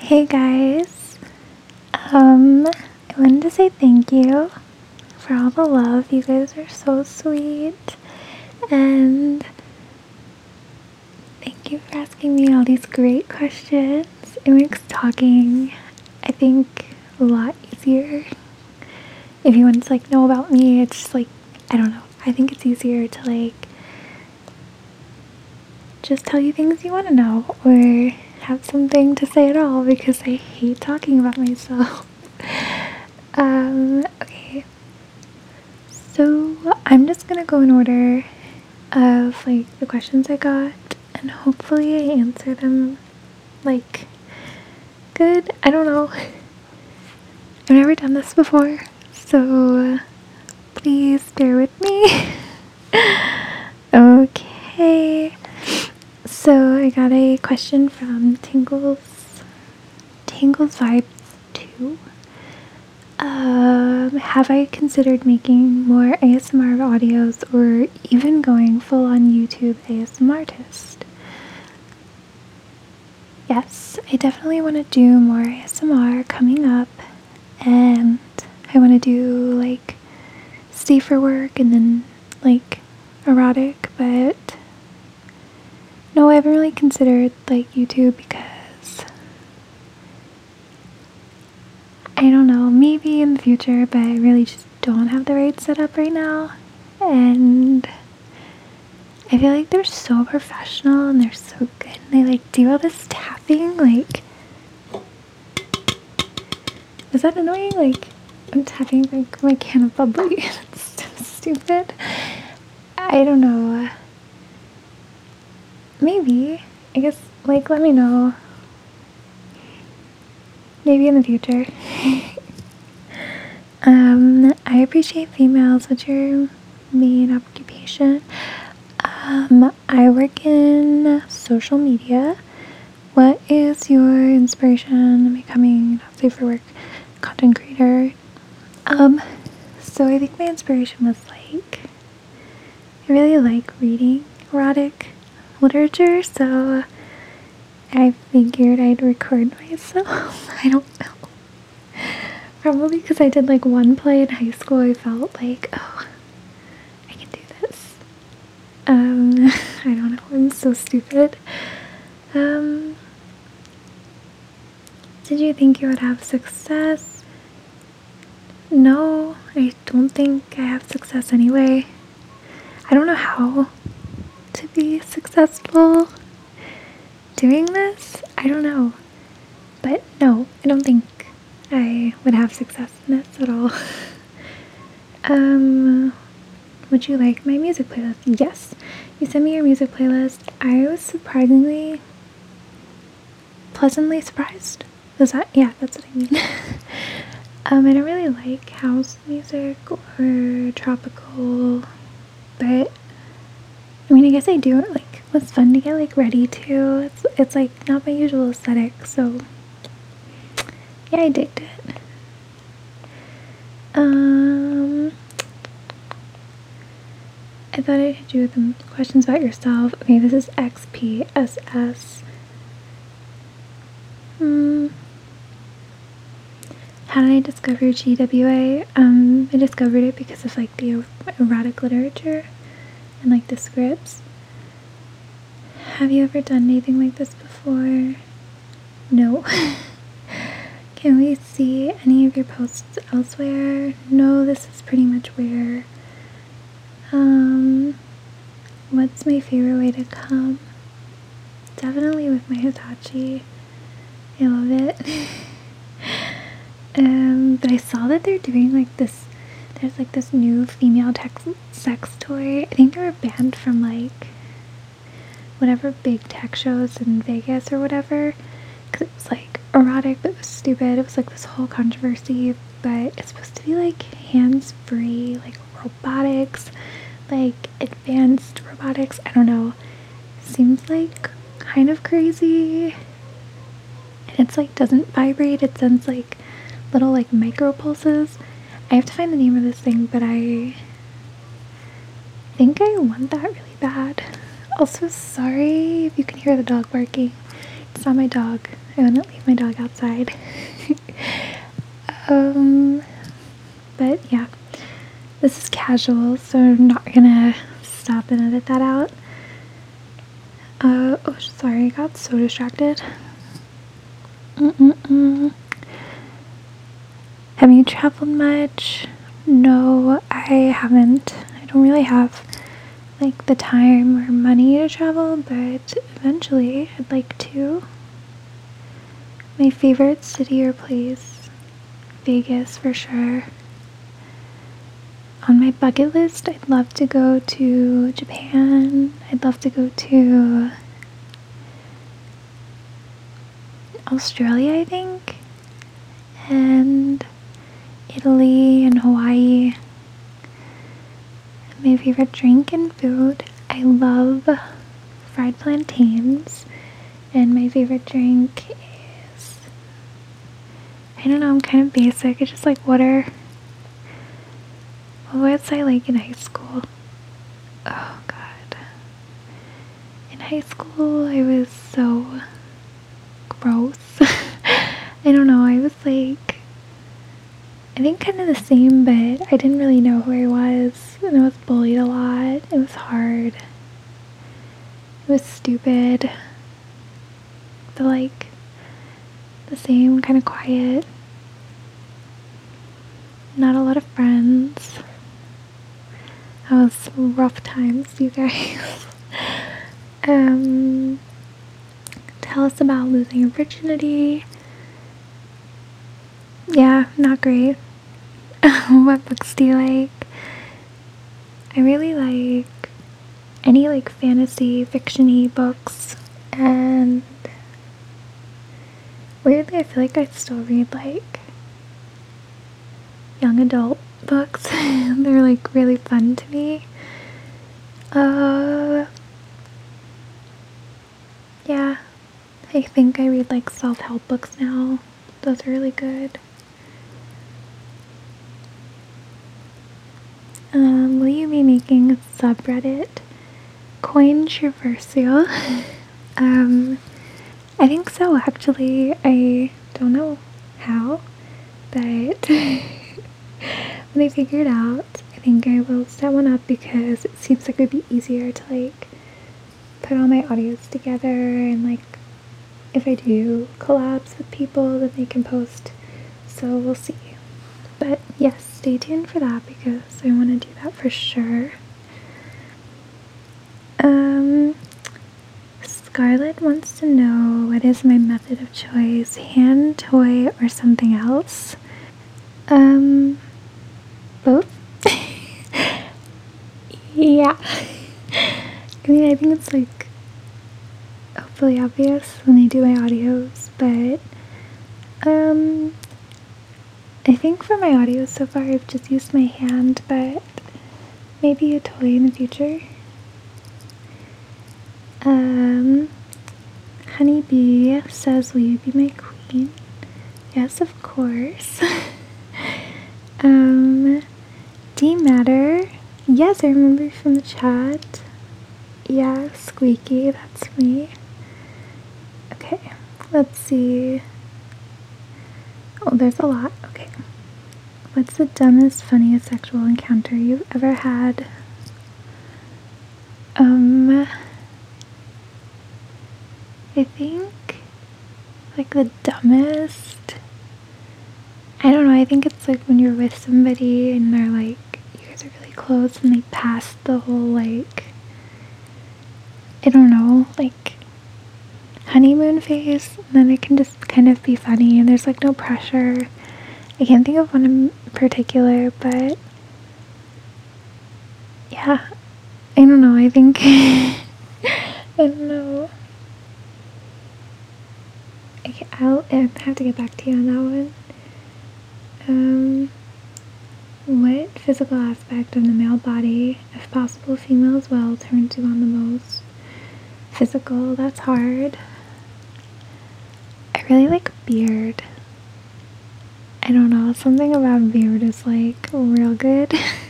Hey guys, I wanted to say thank you for all the love. You guys are so sweet, and thank you for asking me all these great questions. It makes talking, I think, a lot easier. If you want to know about me, it's just I don't know. I think it's easier to just tell you things you want to know or have something to say at all because I hate talking about myself. Okay. So I'm just gonna go in order of the questions I got and hopefully I answer them good. I don't know. I've never done this before, so please bear with me. Okay. So I got a question from Tingles Vibes 2. Have I considered making more ASMR audios or even going full on YouTube ASMR artist? Yes, I definitely want to do more ASMR coming up, and I want to do safer work and then erotic, but no, I haven't really considered YouTube because I don't know, maybe in the future, but I really just don't have the right setup right now. And I feel like they're so professional and they're so good. And they do all this tapping. Is that annoying? I'm tapping my can of bubbly. It's so stupid. I don't know. Maybe. I guess let me know. Maybe in the future. I appreciate females. What's your main occupation? I work in social media. What is your inspiration in becoming a safe for work content creator? So I think my inspiration was I really like reading erotic literature, so I figured I'd record myself. I don't know. Probably because I did one play in high school, I felt oh, I can do this. I don't know, I'm so stupid. Did you think you would have success? No, I don't think I have success anyway. I don't know how to be successful doing this. I don't know. But no, I don't think I would have success in this at all. Would you like my music playlist? Yes. You sent me your music playlist. I was pleasantly surprised. Yeah, that's what I mean. I don't really like house music or tropical, but I mean, I guess I do. It was fun to get ready to. It's not my usual aesthetic, so yeah, I digged it. I thought I'd do some questions about yourself. Okay, this is XPSS. How did I discover GWA? I discovered it because of the erotic literature and the scripts. Have you ever done anything like this before? No. Can we see any of your posts elsewhere? No, this is pretty much where. What's my favorite way to come? Definitely with my Hitachi. I love it. But I saw that they're doing this. There's this new female sex toy. I think they were banned from whatever big tech shows in Vegas or whatever, because it was erotic, but it was stupid. It was this whole controversy, but it's supposed to be hands-free, robotics, advanced robotics. I don't know. Seems kind of crazy. And it's doesn't vibrate. It sends little micro pulses. I have to find the name of this thing, but I think I want that really bad. Also, sorry if you can hear the dog barking. It's not my dog. I wouldn't leave my dog outside. But yeah, this is casual, so I'm not gonna stop and edit that out. Oh, sorry, I got so distracted. Have you traveled much? No, I haven't. I don't really have like the time or money to travel, but eventually I'd like to. My favorite city or place, Vegas for sure. On my bucket list, I'd love to go to Japan. I'd love to go to Australia, I think, and Italy and Hawaii. My favorite drink and food, I love fried plantains, and my favorite drink is, I don't know, I'm kind of basic. It's just like water. What was I like in high school? Oh god. In high school, I was so gross. I don't know, I was like, I think kind of the same, but I didn't really know who I was, and I was bullied a lot. It was hard. It was stupid. But like, the same, kind of quiet. Not a lot of friends. That was rough times, you guys. Tell us about losing your virginity. Yeah, not great. What books do you like? I really like any like fantasy fiction-y books, and weirdly I feel like I still read like young adult books. They're like really fun to me. Yeah, I think I read like self-help books now. Those are really good. Will you be making a subreddit? Controversial. I think so, actually. I don't know how, but when I figure it out, I think I will set one up because it seems like it would be easier to like put all my audios together, and like if I do collabs with people, then they can post. So we'll see. But yes, stay tuned for that because I want to do that for sure. Scarlett wants to know, what is my method of choice, hand, toy, or something else? Both. Yeah. I mean, I think it's like hopefully obvious when I do my audios, but I think for my audios so far I've just used my hand, but maybe a toy in the future. Honeybee says, will you be my queen? Yes, of course. D-Matter. Yes, I remember from the chat. Yeah, Squeaky, that's me. Okay, let's see. Oh, there's a lot. Okay. What's the dumbest, funniest sexual encounter you've ever had? I think, like, the dumbest, I don't know, I think it's like when you're with somebody and they're like, you guys are really close and they pass the whole, like, I don't know, like, honeymoon phase, and then it can just kind of be funny and there's like no pressure. I can't think of one in particular, but yeah, I don't know, I think, I don't know. I'll have to get back to you on that one. What physical aspect of the male body, if possible female as well, turns you on the most? Physical, that's hard. I really like beard. I don't know, something about beard is like real good.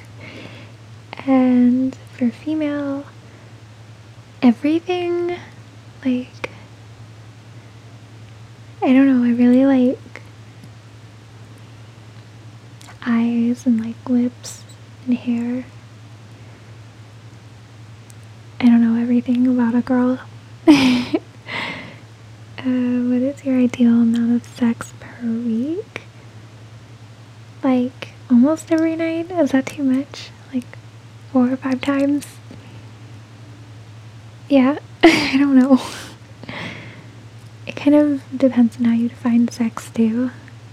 And for female, everything, like, I don't know, I really like eyes and like lips and hair. I don't know everything about a girl. What is your ideal amount of sex per week? Like almost every night? Is that too much? Like 4 or 5 times? Yeah, I don't know. It kind of depends on how you define sex too.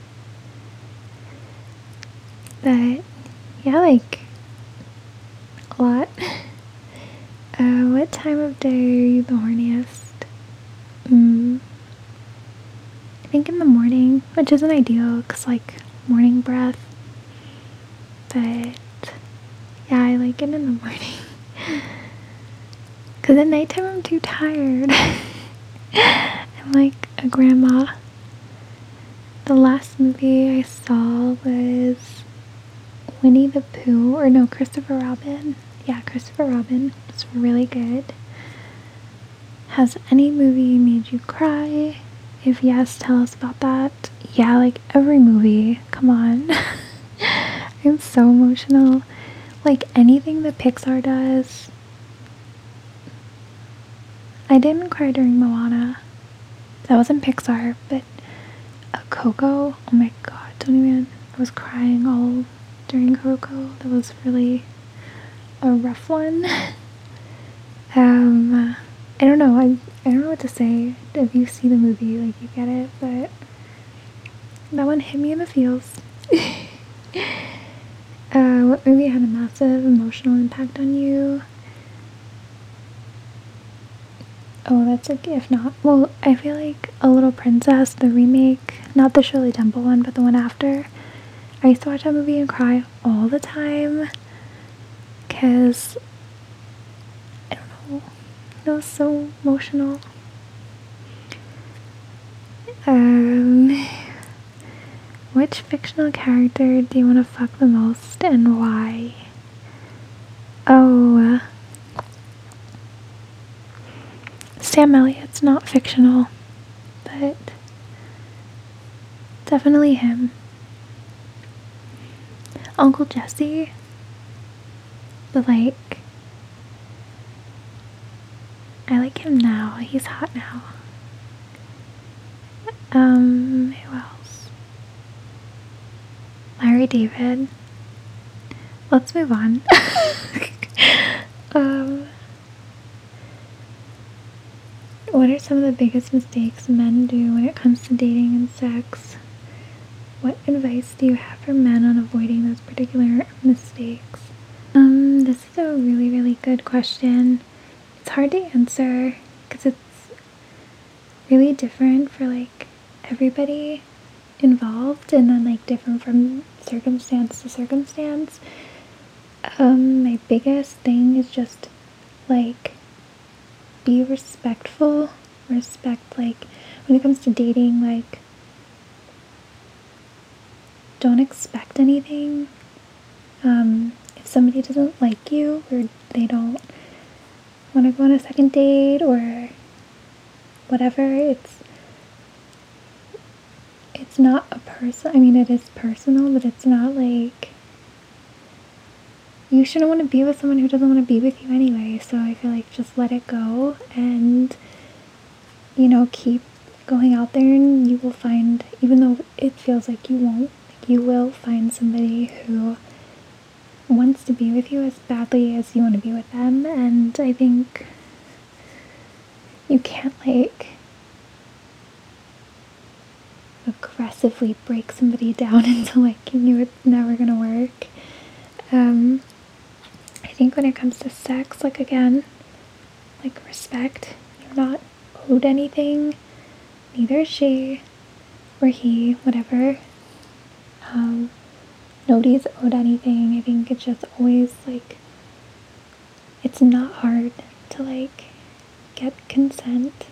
But yeah, like a lot. What time of day are you the horniest? I think in the morning, which isn't ideal because like morning breath. But yeah, I like it in the morning. Because at nighttime I'm too tired. I'm like a grandma. The last movie I saw was Winnie the Pooh, or no, Christopher Robin. Yeah, Christopher Robin. It's really good. Has any movie made you cry? If yes, tell us about that. Yeah, like every movie. Come on. I'm so emotional. Like anything that Pixar does. I didn't cry during Moana. That wasn't Pixar, but Coco. Oh my god, don't even. I was crying all during Coco. That was really a rough one. I don't know. I don't know what to say. If you see the movie, like you get it, but that one hit me in the feels. What movie had a massive emotional impact on you? Oh, that's like if not. Well, I feel like A Little Princess, the remake, not the Shirley Temple one, but the one after. I used to watch that movie and cry all the time because I don't know. It was so emotional. Which fictional character do you want to fuck the most and why? Oh, Sam Elliott's not fictional, but definitely him. Uncle Jesse, but like, I like him now. He's hot now. Who else? Larry David. Let's move on. What are some of the biggest mistakes men do when it comes to dating and sex? What advice do you have for men on avoiding those particular mistakes? This is a really, really good question. It's hard to answer because it's really different for like everybody involved and then like different from circumstance to circumstance. My biggest thing is just like be respectful. Respect, like when it comes to dating, like don't expect anything. If somebody doesn't like you or they don't want to go on a second date or whatever, it's not a person. I mean, it is personal, but it's not like you shouldn't want to be with someone who doesn't want to be with you anyway. So I feel like just let it go and, you know, keep going out there and you will find, even though it feels like you won't, you will find somebody who wants to be with you as badly as you want to be with them. And I think you can't like aggressively break somebody down into like you knew it's never gonna work. I think when it comes to sex, like again, like respect. You're not owed anything. Neither is she or he, whatever. Nobody's owed anything. I think it's just always like it's not hard to like get consent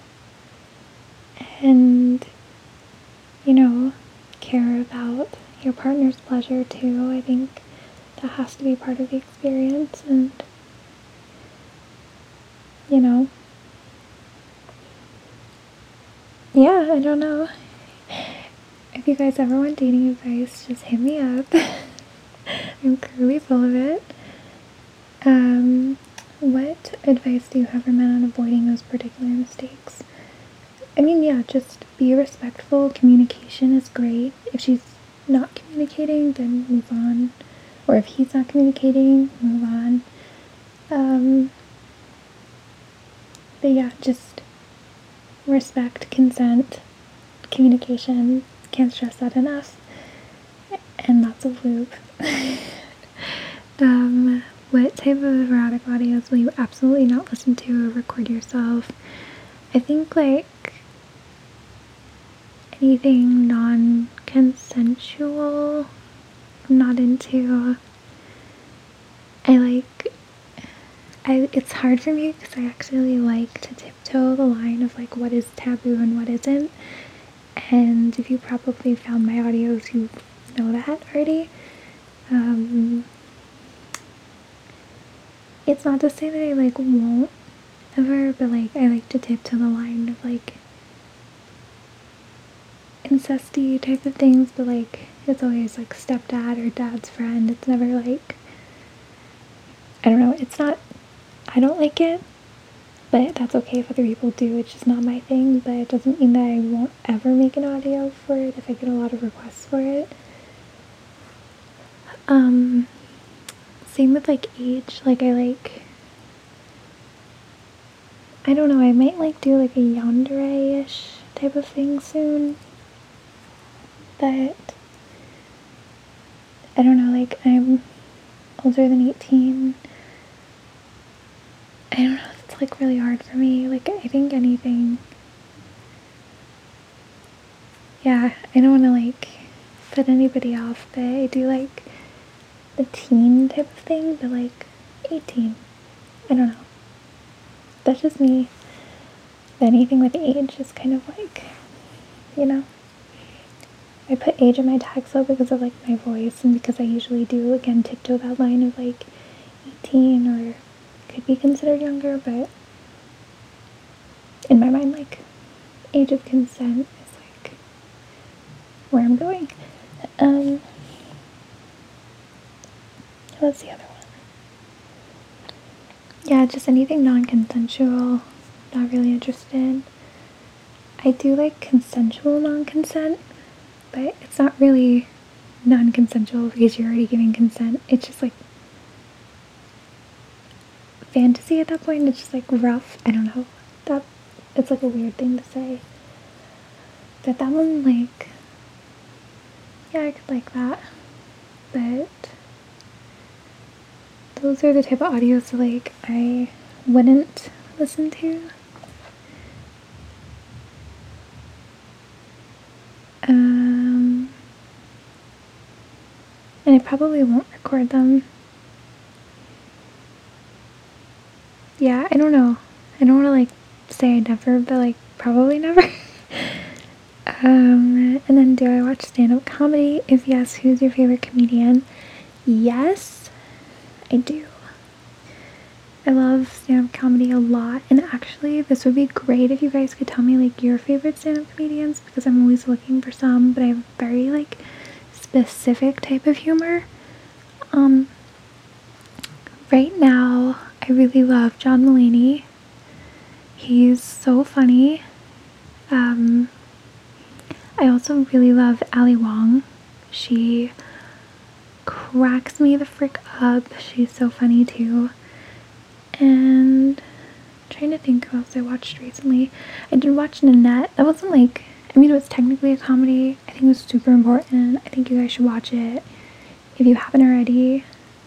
and, you know, care about your partner's pleasure too. I think that has to be part of the experience, and, you know, yeah, I don't know. you guys ever want dating advice, just hit me up. I'm currently full of it. What advice do you have for men on avoiding those particular mistakes? I mean, yeah, just be respectful. Communication is great. If she's not communicating, then move on. Or if he's not communicating, move on. But yeah, just respect, consent, communication. Can't stress that enough. And lots of lube. What type of erotic audios will you absolutely not listen to or record yourself? I think like anything non-consensual, I'm not into. It's hard for me because I actually like to tiptoe the line of like what is taboo and what isn't. And if you probably found my audios, you know that already. It's not to say that I like won't ever, but like I like to tiptoe the line of like incesty type of things, but like it's always like stepdad or dad's friend. It's never like, I don't know, it's not, I don't like it, but that's okay if other people do. It's just not my thing, but it doesn't mean that I won't ever make an audio for it if I get a lot of requests for it. Same with like age. Like I don't know, I might like do like a yandere-ish type of thing soon, but I don't know, like I'm older than 18. I don't know, it's like really hard for me. Like I think anything, yeah, I don't want to like put anybody off, but I do like the teen type of thing, but like 18, I don't know, that's just me. But anything with age is kind of like, you know, I put age in my tags though because of like my voice and because I usually do, again, tiptoe that line of like 18 or could be considered younger, but in my mind, like, age of consent is like where I'm going. What's the other one? Yeah, just anything non-consensual, not really interested. I do like consensual non-consent, but it's not really non-consensual because you're already giving consent. It's just like fantasy at that point. It's just like rough. I don't know. That it's like a weird thing to say. But that one, like, yeah, I could like that. But those are the type of audios that like I wouldn't listen to. And I probably won't record them. Yeah, I don't know. I don't want to like say I never, but like probably never. And then do I watch stand-up comedy? If yes, who's your favorite comedian? Yes, I do. I love stand-up comedy a lot, and actually this would be great if you guys could tell me like your favorite stand-up comedians, because I'm always looking for some, but I have very like specific type of humor. Right now I really love John Mulaney. He's so funny. I also really love Ali Wong. She cracks me the frick up. She's so funny too. And I'm trying to think who else I watched recently. I did watch Nanette. That wasn't like, I mean, it was technically a comedy. I think it was super important. I think you guys should watch it if you haven't already.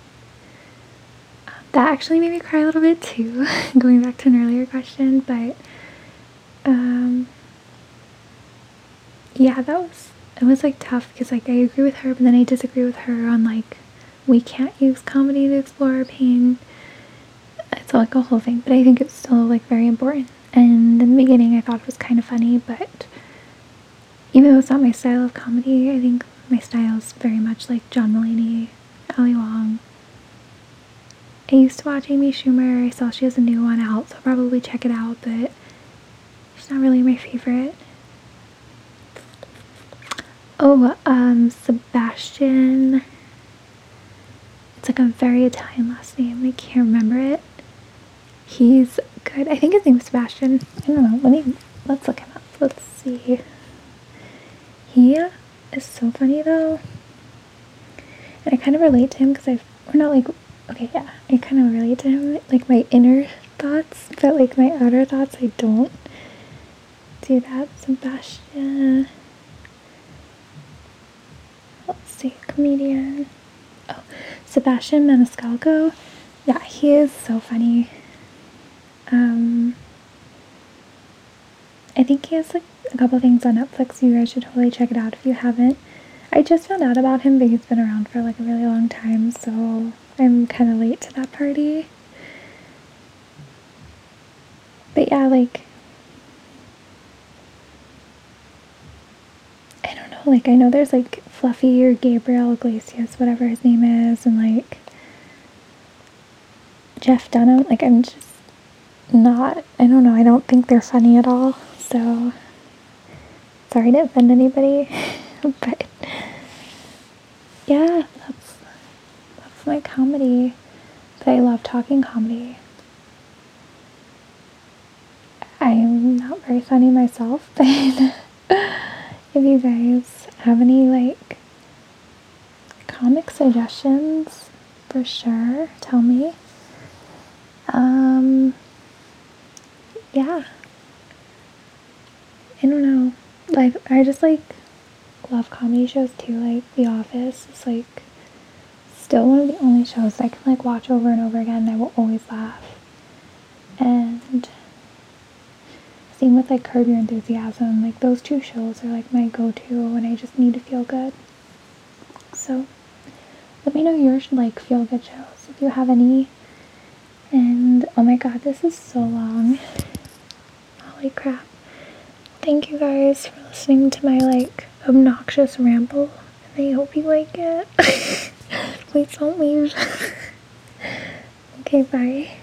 That actually made me cry a little bit too, going back to an earlier question, but yeah, it was like tough because like I agree with her, but then I disagree with her on like we can't use comedy to explore our pain. It's like a whole thing, but I think it's still like very important. And in the beginning I thought it was kind of funny, but even though it's not my style of comedy, I think my style is very much like John Mulaney, Ali Wong. I used to watch Amy Schumer. I saw she has a new one out, so I'll probably check it out, but she's not really my favorite. Oh, Sebastian. It's like a very Italian last name. I can't remember it. He's good. I think his name's Sebastian. I don't know. Let's look him up. Let's see. He is so funny though. And I kind of relate to him because we're not like, okay, yeah. I kind of relate to him, like my inner thoughts, but like my outer thoughts, I don't do that. Sebastian. Let's see, comedian. Oh, Sebastian Maniscalco. Yeah, he is so funny. I think he has like a couple things on Netflix, so you guys should totally check it out if you haven't. I just found out about him, but he's been around for like a really long time, so I'm kind of late to that party. But yeah, like, I don't know, like I know there's like Fluffy or Gabriel Iglesias, whatever his name is, and like Jeff Dunham. Like I'm just not, I don't know, I don't think they're funny at all, so sorry to offend anybody. But yeah, that's my comedy. But I love talking comedy. I'm not very funny myself, but if you guys have any like comic suggestions, for sure, tell me. Yeah. I don't know. Like I just like love comedy shows too. Like The Office is like still one of the only shows that I can like watch over and over again and I will always laugh. And same with like Curb Your Enthusiasm. Like those two shows are like my go-to when I just need to feel good. So let me know your like feel good shows if you have any. And oh my god, this is so long. Holy crap. Thank you guys for listening to my like obnoxious ramble. And I hope you like it. Please don't leave. Okay, bye.